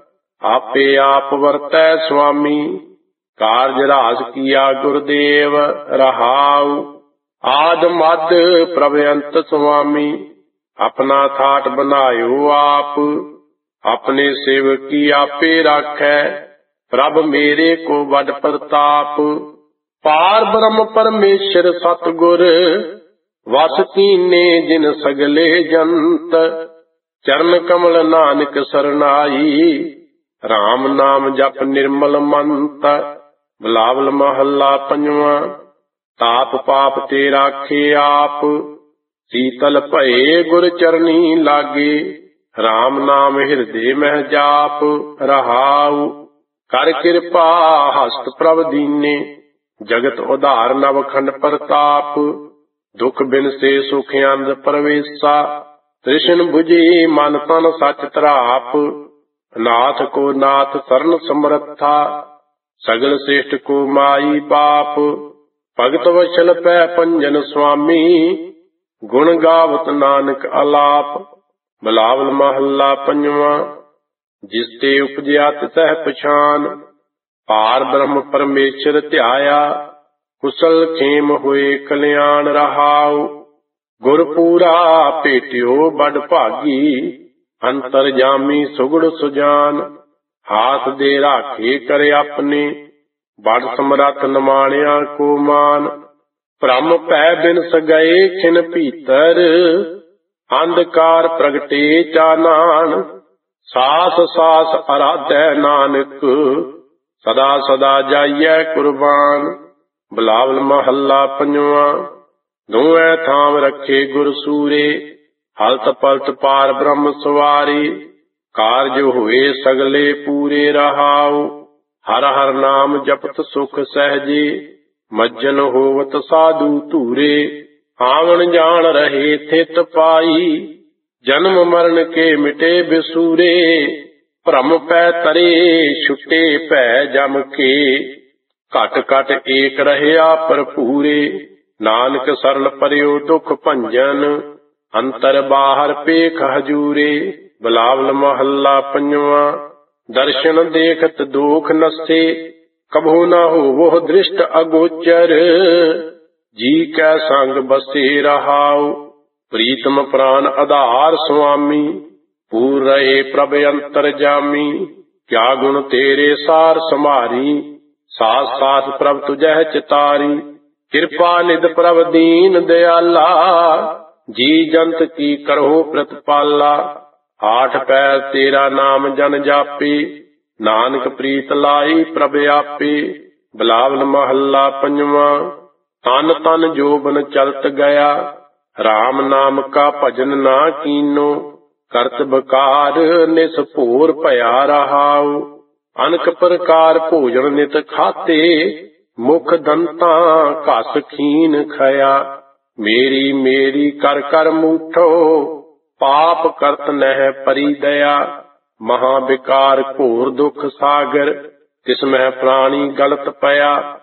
ਆਪੇ ਆਪ ਵਰਤੈ ਸੁਆਮੀ। ਕਾਰਜ ਰਾਸ ਕੀਆ ਗੁਰਦੇਵ ਰਹਾਉ, ਆਦ ਮਦ ਪ੍ਰਭ ਅੰਤ ਸੁਆਮੀ। ਆਪਣਾ ਥਾਟ ਬਨਾਇਓ ਆਪ, ਆਪਣੇ ਸੇਵਕੀ ਆਪੇ ਰਾਖੈ। ਪ੍ਰਭ ਮੇਰੇ ਕੋ ਵੱਡ ਪ੍ਰਤਾਪ, ਪਾਰ ਬ੍ਰਹਮ ਪਰਮੇਸ਼ਰ ਸਤਿਗੁਰ। ਵਸ ਕੀਨੇ ਜਿਨ ਸਗਲੇ ਜੰਤ, ਚਰਨ ਕਮਲ ਨਾਨਕ ਸਰਨਾਈ। ਰਾਮ ਨਾਮ ਜਪ ਨਿਰਮਲ ਮੰਤ। ਬਿਲਾਵਲ ਮਹੱਲਾ ਪੰਜਵਾਂ। ਤਾਪ ਪਾਪ ਤੇ ਰਾਖੇ ਆਪ, ਸੀਤਲ ਭਏ ਗੁਰ ਚਰਨੀ ਲਾਗੇ। ਰਾਮ ਨਾਮ ਹਿਰਦੇ ਮਹਿ ਜਾਪ ਰਹਾਉ, ਕਰ ਕਿਰਪਾ ਹਸਤ ਪ੍ਰਭ ਦੀਨੇ। ਜਗਤ ਉਧਾਰ ਨਵਖੰਡ ਪ੍ਰਤਾਪ, ਦੁਖ ਬਿਨ ਸੇ ਸੁਖ ਅੰਧ ਪ੍ਰਵੇਸ਼ਾ। ਤ੍ਰਿਸ਼ਨ ਬੁਝੀ ਮਨ ਤਨ ਸਚ ਧਰਾਪ, ਨਾਥ ਕੋ ਨਾਥ ਸਰਨ ਸਮਰੱਥਾ। ਸਗਲ ਸ੍ਰੇਸ਼ਟ ਕੋ ਮਾਈ ਬਾਪ, ਭਗਤ ਵਛਲ ਪੈ ਪੰਜਨ ਸੁਆਮੀ। ਗੁਣ ਗਾਵਤ ਨਾਨਕ ਅਲਾਪ। ਬਿਲਾਵਲ ਮਹੱਲਾ ਪੰਜਵਾਂ। ਜਿਸ ਤੇ ਉਪਜਿਆ ਤਿਸਹਿ ਪਛਾਨ, ਪਾਰ ਬ੍ਰਹਮ ਪਰਮੇਸ਼ਰ ਧਿਆਇਆ। ਕੁਸਲ ਖੇਮ ਹੋਏ ਕਲਿਆਣ ਰਹਾਉ, ਗੁਰ ਪੂਰਾ ਭੇਟਿਓ ਬਡ ਭਾਗੀ। ਅੰਤਰ ਜਾਮੀ ਸੁਗੜ ਸੁਜਾਨ, ਹਾਥ ਦੇ ਰਾਖੇ ਕਰੇ ਆਪਣੇ। ਬੜ ਸਮਰੱਥ ਨਿਮਾਣਿਆ ਕੋ ਮਾਨ, ਭ੍ਰਮ ਭੈ ਬਿਨ ਸਗਏ ਖਿਨ ਭੀਤਰ। ਅੰਧਕਾਰ ਪ੍ਰਗਟੇ ਚਾਨਣ, ਸਾਸ ਸਾਸ ਅਰਾਧੈ ਨਾਨਕ। ਸਦਾ ਸਦਾ ਜਾਈਐ ਕੁਰਬਾਨ। ਬਿਲਾਵਲ ਮਹੱਲਾ ਪੰਜਵਾਂ। ਦੋਵੇਂ ਥਾਮ ਰੱਖੇ ਗੁਰ ਸੂਰੇ, ਹਲਤ ਪਲਤ ਪਾਰ ਬ੍ਰਹਮ ਸਵਾਰੀ। ਕਾਰਜ ਹੋਏ ਸਗਲੇ ਪੂਰੇ ਰਹਾਉ, ਹਰ ਹਰ ਨਾਮ ਜਪਤ ਸੁਖ ਸਹਿਜੇ। ਮੱਜਨ ਹੋਵਤ ਸਾਧੂ ਧੂਰੇ, ਆਵਣ ਜਾਣ ਰਹੇ ਥਿਤ ਪਾਈ। ਜਨਮ ਮਰਨ ਕੇ ਮਿਟੇ ਬਿਸੂਰੇ, ਭ੍ਰਮ ਪੈ ਤਰੇ ਛੁਟੇ ਭੈ ਜਮ ਕੇ। ਘਟ ਘਟ ਏਕ ਰਹਿਆ ਭਰਪੂਰੇ, ਨਾਨਕ ਸਰਲ ਪਰਿਓ ਦੁਖ ਭੰਜਨ। ਅੰਤਰ ਬਾਹਰ ਪੇਖ ਹਜੂਰੇ। ਬਿਲਾਵਲ ਮਹੱਲਾ ਪੰਜਵਾਂ। ਦਰਸ਼ਨ ਦੇਖਤ ਦੋਖ ਨਸੇ, ਕਬਹੁ ਨਾ ਹੋਵੋ ਦ੍ਰਿਸ਼ਟ ਅਗੋਚਰ। ਜੀ ਕੈ ਸੰਗ ਬਸੇ ਰਹਾਉ, ਪ੍ਰੀਤਮ ਪ੍ਰਾਨ ਆਧਾਰ ਸੁਆਮੀ। ਪੂਰ ਰਹੇ ਪ੍ਰਭ ਅੰਤਰ ਜਾਮੀ, ਕਿਆ ਗੁਣ ਤੇਰੇ ਸਾਰ ਸਮਾਰੀ। ਸਾਸ ਸਾਸ ਪ੍ਰਭ ਤੁਝਹਿ ਚਿਤਾਰੀ, ਕਿਰਪਾ ਨਿਧ ਪ੍ਰਭ ਦੀਨ ਦਿਆਲਾ। ਜੀ ਜੰਤ ਕੀ ਕਰਹੁ ਪ੍ਰਤਪਾਲਾ, ਆਠ ਪੈਰ ਤੇਰਾ ਨਾਮ ਜਨ ਜਾਪੇ। ਨਾਨਕ ਪ੍ਰੀਤ ਲਾਈ ਪ੍ਰਭ ਆਪੇ। ਬਿਲਾਵਲ ਮਹੱਲਾ ਪੰਜਵਾਂ। ਤਨ ਤਨ ਜੋਬਨ ਚਲਤ ਗਿਆ, ਰਾਮ ਨਾਮ ਕਾ ਭਜਨ ਨਾ ਕੀਨੋ। ਕਰਤ ਬਕਾਰ ਨਿਸ ਭੋਰ ਭਇਆ ਰਹਾਉ, ਅਨਕ ਪ੍ਰਕਾਰ ਭੋਜਨ ਨਿਤ ਖਾਤੇ। ਮੁਖ ਦੰਤਾਂ ਘਸ ਖੀਨ ਖਇਆ, ਮੇਰੀ ਮੇਰੀ ਕਰ ਕਰ ਮੂਠੋ। ਪਾਪ ਕਰਤ ਨਹਿ ਪਰੀ ਦਇਆ, ਮਹਾ ਵਿਕਾਰ ਘੋਰ ਦੁਖ ਸਾਗਰ। ਤਿਸ ਮਹਿ ਪ੍ਰਾਣੀ ਗਲਤ ਪਿਆ,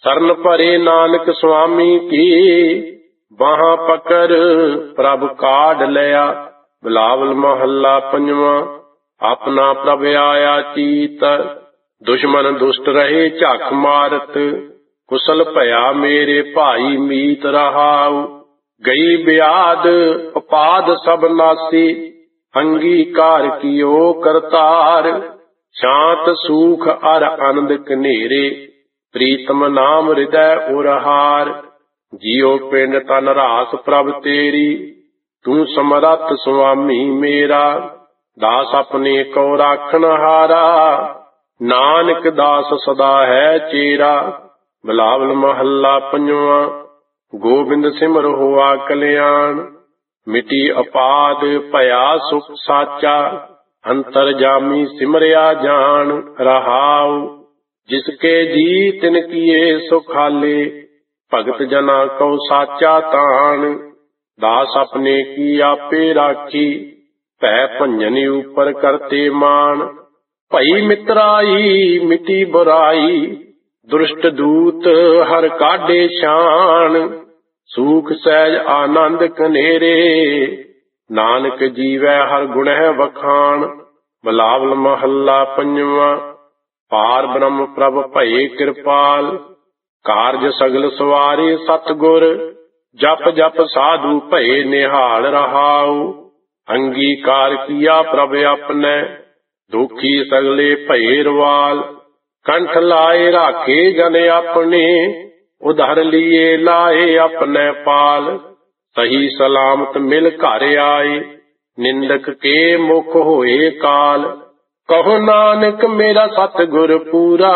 ਸਰਨ ਭਰੇ ਨਾਨਕ ਸੁਆਮੀ ਕੀ, ਬਾਹਾਂ ਪਕੜ ਪ੍ਰਭ ਕਾਢ ਲਿਆ। ਬਿਲਾਵਲ ਮਹੱਲਾ ਪੰਜਵਾਂ। ਆਪਣਾ ਪ੍ਰਭ ਆਇਆ ਚੀਤ, ਦੁਸ਼ਮਨ ਦੁਸ਼ਟ ਰਹੇ ਝੱਖ ਮਾਰਤ। ਕੁਸਲ ਭਇਆ ਮੇਰੇ ਭਾਈ ਮੀਤ ਰਹਾਉ, ਗਈ ਬਿਆਦ ਉਪਾਦ ਸਭ ਨਾਸੀ। ਅੰਗੀਕਾਰ ਕੀਓ ਕਰਤਾਰ, ਸ਼ਾਂਤ ਸੂਖ ਅਰ ਆਨੰਦ ਕਨੇਰੇ। ਪ੍ਰੀਤਮ ਨਾਮ ਹਿਰਦੈ ਉਰਹਾਰ, ਜੀਉ ਪਿੰਡ ਤਨ ਰਾਸ ਪ੍ਰਭ ਤੇਰੀ। ਤੂੰ ਸਮਰੱਥ ਸੁਆਮੀ ਮੇਰਾ, ਦਾਸ ਆਪਣੇ ਕੋ ਰਾਖਣ ਹਾਰਾ। ਨਾਨਕ ਦਾਸ ਸਦਾ ਹੈ ਚੇਰਾ। ਬਿਲਾਵਲ ਮਹੱਲਾ ਪੰਜਵਾਂ। ਗੋਬਿੰਦ ਸਿਮਰ ਹੋਆ ਕਲਿਆਣ, ਮਿਟੀ ਅਪਾਦ ਭਇਆ ਸੁਖ ਸਾਚਾ। ਅੰਤਰ ਜਾਮੀ ਸਿਮਰਿਆ ਜਾਣ ਰਹਾਉ, ਜਿਸਕੇ ਜੀ ਤਿਨ ਕੀਏ ਸੁਖਾਲੇ। ਭਗਤ ਜਨਾ ਕਉ ਸਾਚਾ ਤਾਣ, ਦਾਸ ਆਪਣੇ ਕੀ ਆਪੇ ਰਾਖੀ। ਭੈ ਭੰਜਨ ਉਪਰ ਕਰਤੇ ਮਾਨ, ਭਈ ਮਿਤਰਾਈ ਮਿਟੀ ਬੁਰਾਈ। ਦੁਸ਼ਟ ਦੂਤ ਹਰ ਕਾਢੇ ਸ਼ਾਨ, ਸੂਖ ਸਹਿਜ ਆਨੰਦ ਕਨੇਰੇ। ਨਾਨਕ ਜੀਵੈ ਹਰ ਗੁਣਹਿ ਵਖਾਣ। ਬਿਲਾਵਲ ਮਹੱਲਾ ਪੰਜਵਾਂ। ਪਾਰ ਬ੍ਰਹਮ ਪ੍ਰਭ ਭਏ ਕਿਰਪਾਲ, ਕਾਰਜ ਸਗਲ ਸਵਾਰੇ ਸਤਿਗੁਰ। ਜਪ ਜਪ ਸਾਧੂ ਭਏ ਨਿਹਾਲ ਰਹਾਉ, ਅੰਗੀਕਾਰ ਕੀਆ ਪ੍ਰਭ ਆਪਣੈ। ਦੁਖੀ ਸਗਲੇ ਭਏ ਰਵਾਲ, ਕੰਠ ਲਾਏ ਰਾਖੇ ਜਨ ਆਪਣੇ। ਉਧਰ ਲੀਏ ਲਾਏ ਆਪਣੈ ਪਾਲ, ਸਹੀ ਸਲਾਮਤ ਮਿਲ ਘਰ ਆਏ। ਨਿੰਦਕ ਕੇ ਮੁਖ ਹੋਏ ਕਾਲ, ਕਹੋ ਨਾਨਕ ਮੇਰਾ ਸਤਿਗੁਰ ਪੂਰਾ।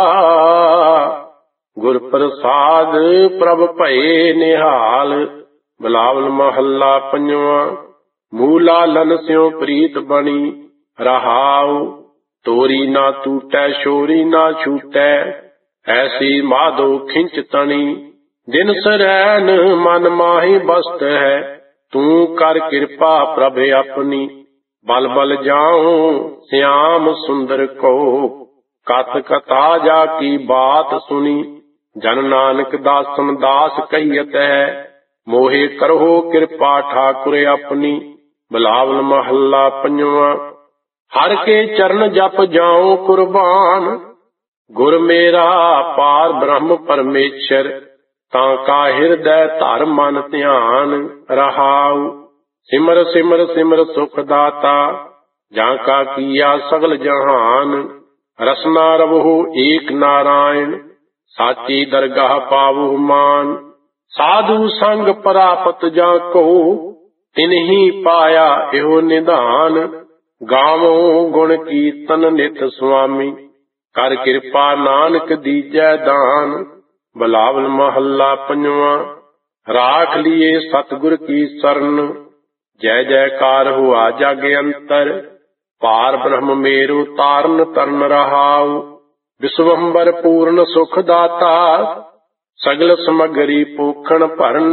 ਗੁਰ ਪ੍ਰਸਾਦ ਪ੍ਰਭ ਭਏ ਨਿਹਾਲ। ਬਿਲਾਵਲ ਮਹੱਲਾ ਪੰਜਵਾਂ। ਮੂਲਾ ਲਨ ਸਿਉ ਪ੍ਰੀਤ ਬਣੀ ਰਹਾਉ, ਤੋਰੀ ਨਾ ਟੂਟੈ ਸ਼ੋਰੀ ਨਾ ਛੂਟੈ। ਐਸੀ ਮਾਧੋ ਖਿੰਚ ਤਣੀ, ਦਿਨ ਸਰੈਨ ਮਨ ਮਾਹੀ ਬਸਤ ਹੈ। ਤੂੰ ਕਰ ਕਿਰਪਾ ਪ੍ਰਭ ਆਪਣੀ, ਬਲ ਬਲ ਜਾਉ ਸਿਆਮ ਸੁੰਦਰ ਕੋ। ਕਥ ਕਥਾ ਜਾ ਕੀ ਬਾਤ ਸੁਣੀ, ਜਨ ਨਾਨਕ ਦਾਸਨ ਦਾਸ ਕਹੀਤ ਹੈ। ਮੋਹਿ ਕਰਹੁ ਕਿਰਪਾ ਠਾਕੁਰ ਆਪਣੀ। ਬਿਲਾਵਲ ਮਹੱਲਾ ਪੰਜਵਾਂ। ਹਰ ਕੇ ਚਰਨ ਜਪ ਜਾਉ ਕੁਰਬਾਨ, ਗੁਰ ਮੇਰਾ ਪਾਰ ਬ੍ਰਹਮ ਪਰਮੇਸ਼ਰ। ਤਾਂ ਕਾ ਹਿਰਦੈ ਧਰ ਮਨ ਧਿਆਨ ਰਹਾਉ, ਸਿਮਰ ਸਿਮਰ ਸਿਮਰ ਸੁਖ ਦਾਤਾ। ਜਾਂ ਕਾ ਕੀਆ ਸਗਲ ਜਹਾਨ, ਰਸਨਾ ਰਵਹੁ ਏਕ ਨਾਰਾਇਣ। ਸਾਚੀ ਦਰਗਾਹ ਪਾਵਹੁ ਮਾਨ, ਸਾਧੂ ਸੰਗ ਪ੍ਰਾਪਤ ਜਾਂ ਕੋ। ਤਿਨਹੀ ਪਾਇਆ ਇਹੋ ਨਿਧਾਨ, ਗਾਵੋ ਗੁਣ ਕੀਰਤਨ ਨਿਤ ਸੁਆਮੀ। ਕਰ ਕਿਰਪਾ ਨਾਨਕ ਦੀਜੈ ਦਾਨ। ਬਿਲਾਵਲ ਮਹੱਲਾ ਪੰਜਵਾਂ। ਰਾਖ ਲੀਏ ਸਤਿਗੁਰ ਕੀ ਸਰਨ, ਜੈ ਜੈਕਾਰ ਹੁਆ ਜਗ ਅੰਤਰ। ਪਾਰ ਬ੍ਰਹਮ ਮੇਰੂ ਤਾਰਨ ਤਰਨ ਰਹਾਉ, ਵਿਸ਼ਵੰਬਰ ਪੂਰਨ ਸੁਖ ਦਾਤਾ। ਸਗਲ ਸਮਗਰੀ ਪੂਖਣ ਭਰਨ,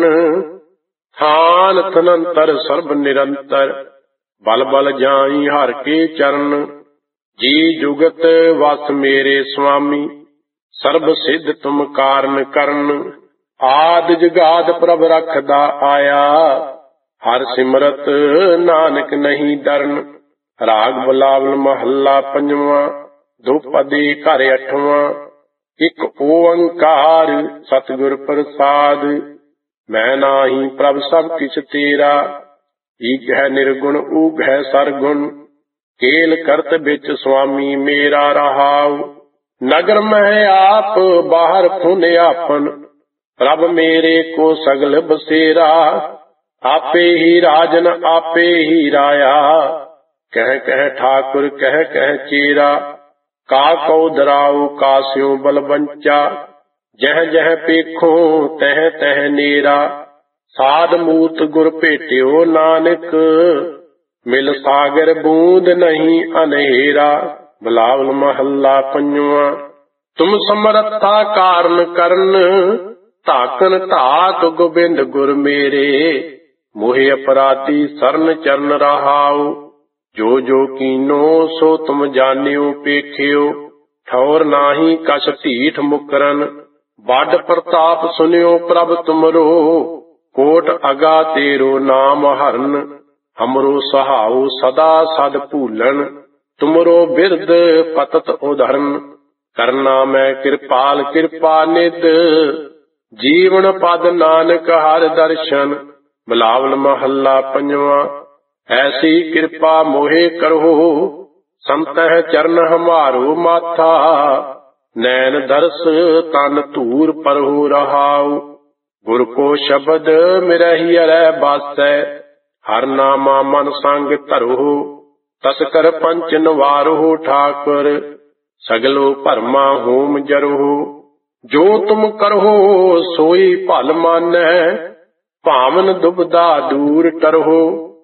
ਥਾਨ ਤਨੰਤਰ ਸਰਬ ਨਿਰੰਤਰ। ਬਲ ਬਲ ਜਾਈ ਹਰ ਕੇ ਚਰਨ, ਜੀ ਜੁਗਤ ਵਸ ਮੇਰੇ ਸੁਆਮੀ। ਸਰਬ ਸਿੱਧ ਤੁਮ ਕਾਰਨ ਕਰਨ, ਆਦ ਜੁਗਾਦ ਪ੍ਰਭ ਰਖਦਾ ਆਇਆ। ਹਰ ਸਿਮਰਤ ਨਾਨਕ ਨਹੀਂ ਡਰਨ। ਰਾਗ ਬਿਲਾਵਲ ਮਹੱਲਾ ਪੰਜਵਾਂ। ਦੁਪਦੀ ਘਰ ਅਠਵਾਂ। ਇਕ ਓੰਕਾਰ ਸਤਿਗੁਰ ਪ੍ਰਸਾਦ, ਮੈਂ ਨਾਹੀ ਪ੍ਰਭ ਸਭ ਕਿਛ ਤੇਰਾ। ਈਕ ਹੈ ਨਿਰਗੁਣ ਊਗ ਹੈ ਸਰਗੁਣ, ਕੇਲ ਕਰਤ ਵਿੱਚ ਸੁਆਮੀ ਮੇਰਾ ਰਹਾਉ। ਨਗਰ ਮਹਿ ਆਪ ਬਾਹਰ ਫੁਨ ਆਪਨ, ਪ੍ਰਭ ਮੇਰੇ ਕੋ ਸਗਲ ਬਸੇਰਾ। ਆਪੇ ਹੀ ਰਾਜਨ ਆਪੇ ਹੀ ਰਾਇਆ, ਕਹਿ ਕਹਿ ਠਾਕੁਰ ਕਹਿ ਕਹਿ ਚੇਰਾ। ਕਾ ਕਉ ਦਰਾਉ ਕਾਸਿਉ ਬਲਵੰਚਾ, ਜਹ ਜਹ ਪੇਖੋ ਤਹ ਤਹ ਨੇਰਾ। ਸਾਧ ਮੂਰਤ ਗੁਰ ਭੇਟਿਓ ਨਾਨਕ, ਮਿਲ ਸਾਗਰ ਬੂੰਦ ਨਹੀਂ ਅਨੇਰਾ। ਬਿਲਾਵਲ ਮਹੱਲਾ ਪੰਜਵਾਂ। ਤੁਮ ਸਮਰੱਥਾ ਕਾਰਨ ਕਰਨ, ਧਾਕਨ ਧਾਕ ਗੋਬਿੰਦ ਗੁਰ ਮੇਰੇ। ਮੋਹਿ ਅਪਰਾਧੀ ਸਰਨ ਚਰਨ ਰਹਾਉ, ਜੋ ਜੋ ਕੀਨੋ ਸੋ ਤੁਮ ਜਾਣਿਓ ਪੇਖਿਓ। ਠੌਰ ਨਾਹੀ ਕਛ ਢੀਠ ਮੁਕਰਨ, बड़ प्रताप सुनियो प्रभ तुमरो, कोट अगा तेरो नाम हरन। हमरो सहाऊ सदा सद भूलन, तुमरो बिरद पतत उधरन। करना मैं कृपाल कृपा निध, जीवन पद नानक हर दर्शन। बिलावल महला पंजवा। ऐसी कृपा मोहे करहो, संतह चरण हमारो माथा। नैन दर्श तन धूर परहु रहाऊ, गुर को शब्द मिरहि अरै बासै। हर नामा मन संग धरहु, तस्कर पंच नवारहु ठाकुर। सगलो भरमा होम जरहु, जो तुम करहो सोई भल मानै। भावन दुबदा दूर टरहो,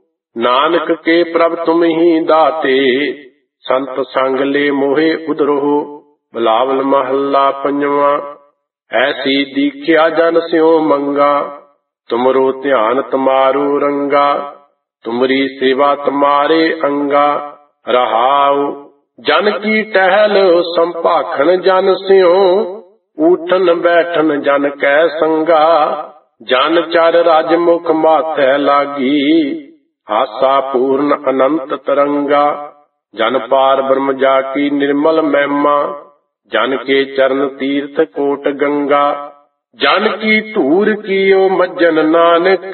नानक के प्रभ तुम ही दाते। संत संग ले मोहे उधरहो। बिलावल महला पंजवा। ऐसी दीख्या जन स्यो मंगा, तुमरो ध्यान तुम्हारो रंगा। तुमरी सेवा तुम्हारे अंगा, रहाऊ जन की टहल संभाखन जन स्यो। उठन बैठन जन कै संगा, जन चर राजमुख माथै लागी। आसा पूर्ण अनंत तरंगा, जन पार ब्रह्म जाकी निर्मल महिमा। जन के चरण तीर्थ कोट गंगा, जन की धूर कियो मज्जन नानक।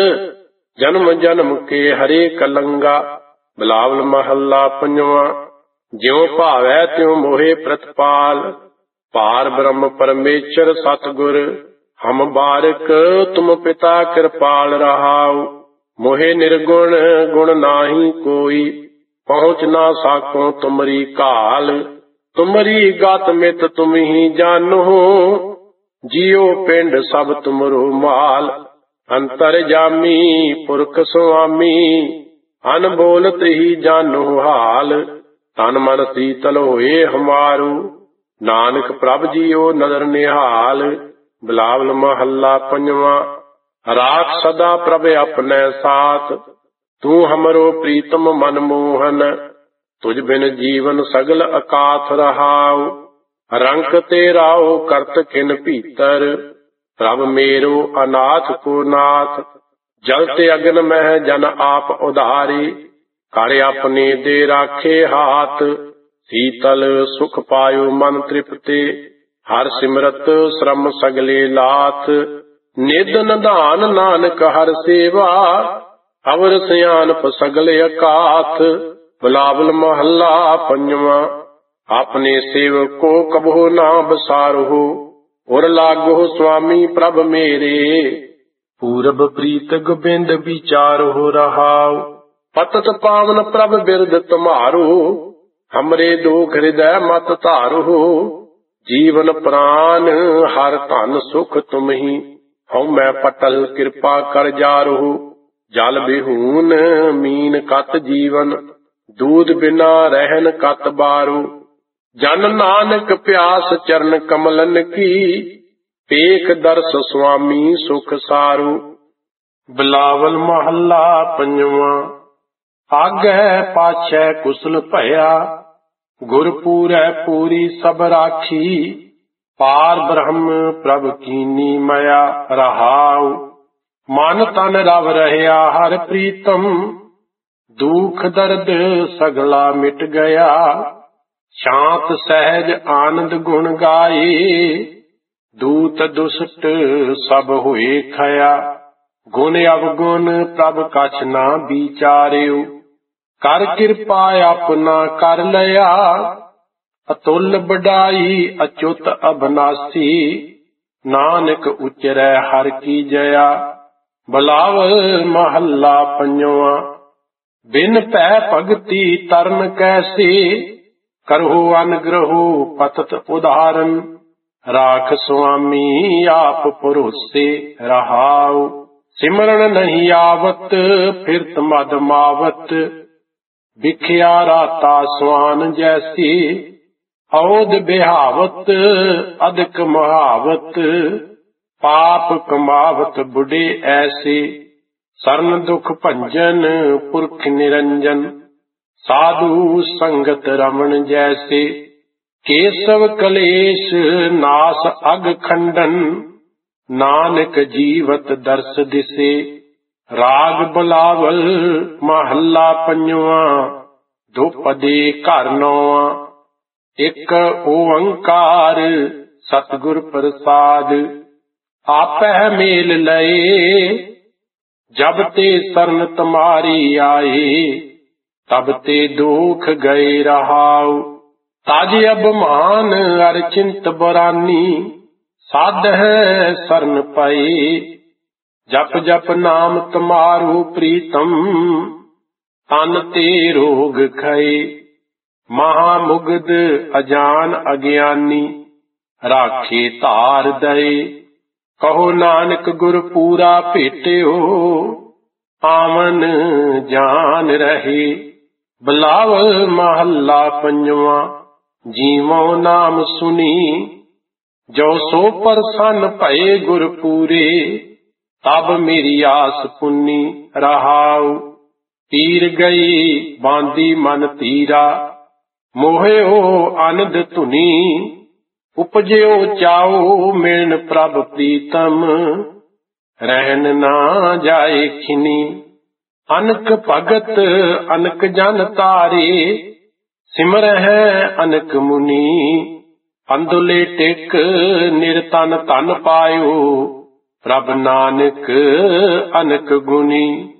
जन्म जन्म के हरे कलंगा। बिलावल महला पंजवा। ज्यों भावै त्यों मोहे प्रतिपाल, पार ब्रह्म परमेश्वर सतगुर। हम बारक तुम पिता कृपाल रहाऊ, मोहे निर्गुण गुण नाही कोई। पहुँच ना साको तुमरी काल, तुमरी गात मित तुम ही जानो। जियो पिंड सब तुमरो माल, अंतर जामी पुरख स्वामी। अनबोलत ही जानो हाल, तन मन शीतल होए हमारू। नानक प्रभ जियो नदर निहाल। बिलावल महला पंजवा। राख सदा प्रभ अपने साथ, तू हमरो प्रीतम मन मोहन। तुझ बिन जीवन सगल अकाथ रहाऊ, रंक तेराओ करत किन भीतर। प्रभ मेरो अनाथ को नाथ, जलते अग्न मह जन आप उधारी। कर अपने दे राखे हाथ, शीतल सुख पायो मन तृप्ति। हर सिमरत श्रम सगले लाथ, निध निधान नानक हर सेवा। अवर सियानप सगले अकाथ। बिलावल महला पंजवा। अपने सेवक को कबो ना बसारहु, उर लागो स्वामी प्रभ मेरे। पूरब प्रीत गोबिंद विचारहु रहाऊ, पतत पावन प्रभ बिरद तुम्हारो। हमरे दुख हृदय मत तारहु, जीवन प्राण हर धन सुख तुम ही। हऊँ मैं पटल कृपा कर जारहु, जल बिहून मीन कत जीवन। दूध बिना रहन कत बारू, जन नानक प्यास चरण कमलन की। पेख दर्श स्वामी सुख सारू। बिलावल महला पंजवा। आगे पाछै कुशल भया, गुर पूरै पूरी सब राखी। पार ब्रह्म प्रभ कीनी मया रहाऊ, मन तन रव रहया हर प्रीतम। दुख दर्द सगला मिट गया, शांत सहज आनंद गुण गाए। दूत दुष्ट सब हुए खया, गुण अवगुण प्रभ कछ ना विचार्यो। कर कृपा अपना कर लया, अतुल बड़ाई अच्युत अबनासी। नानक उचरै हर की जया। बिलावल महला पंजवा। बिन पै भगति तरन कैसे, करहु अनुग्रहो पतत उदाहरण। राख स्वामी आप परोसे रहाऊ, सिमरन नहीं आवत फिरत मद मावत। बिख्या राता स्वान जैसी, औद बिहावत अधिक महावत। पाप कमावत बुढ़े ऐसे, सरन दुख भंजन पुरख निरंजन। साधु संगत रमन जैसे, ਕੇਸਵ ਕਲੇਸ਼ ਨਾਸ ਅਗ ਖੰਡਨ, ਨਾਨਕ ਜੀਵਤ ਦਰਸ ਦਿਸੇ। ਰਾਗ ਬੁਲਾਵਲ ਮਹੱਲਾ ਪੰਜਵਾਂ, ਦੁਪਦੇ ਘਰ ਨੌਵਾਂ। ਇੱਕ ਓੰਕਾਰ ਸਤਿਗੁਰ ਪ੍ਰਸਾਦ, ਆਪਹਿ ਮੇਲ ਲਏ। ਜਬ ਤੇ ਸਰਨ ਤੁਮਾਰੀ ਆਏ, ਤਬ ਤੇ ਦੁਖ ਗਏ ਰਹਾਉ। ਤਜ ਅਭਿਮਾਨ ਅਰ ਚਿੰਤ ਬਰਾਨੀ, ਸਾਧਹਿ ਸਰਨ ਪਏ। ਜਪ ਜਪ ਨਾਮ ਤੁਮਾਰੋ ਪ੍ਰੀਤਮ, ਤਨ ਤੇ ਰੋਗ ਖਏ। ਮਹਾ ਮੁਗਧ ਅਜਾਨ ਅਗਿਆਨੀ, ਰਾਖੇ ਧਾਰ ਦਏ। ਕਹੋ ਨਾਨਕ ਗੁਰ ਪੂਰਾ ਭੇਟਿਓ, ਆਵਨ ਜਾਨ ਰਹੇ। ਬੁਲਾਵਲ ਮਹੱਲਾ ਪੰਜਵਾਂ, ਜੀਵੋ ਨਾਮ ਸੁਨੀ। ਜੋ ਸੋ ਪ੍ਰਸੰਨ ਭਏ ਗੁਰ ਪੂਰੇ, ਤਬ ਮੇਰੀ ਆਸ ਪੁੰਨੀ ਰਹਾਉ। ਤੀਰ ਗਈ ਬਾਂਦੀ ਮਨ ਤੀਰਾ, ਮੋਹਿਓ ਅਨੰਦ ਧੁਨੀ। ਉਪਜਿਓ ਚਾਉ ਮਿਲਨ ਪ੍ਰਭ ਪ੍ਰੀਤਮ, ਰਹਿਨ ਨਾ ਜਾਏ ਖਿਨੀ। ਅਨਕ ਭਗਤ ਅਨਕ ਜਨ ਤਾਰੇ, ਸਿਮਰਹਿ ਅਨਕ ਮੁਨੀ। ਅੰਦੁਲੇ ਟਿਕ ਨਿਰਤਨ ਧਨ ਪਾਇਓ, ਪ੍ਰਭ ਨਾਨਕ ਅਨਕ ਗੁਣੀ।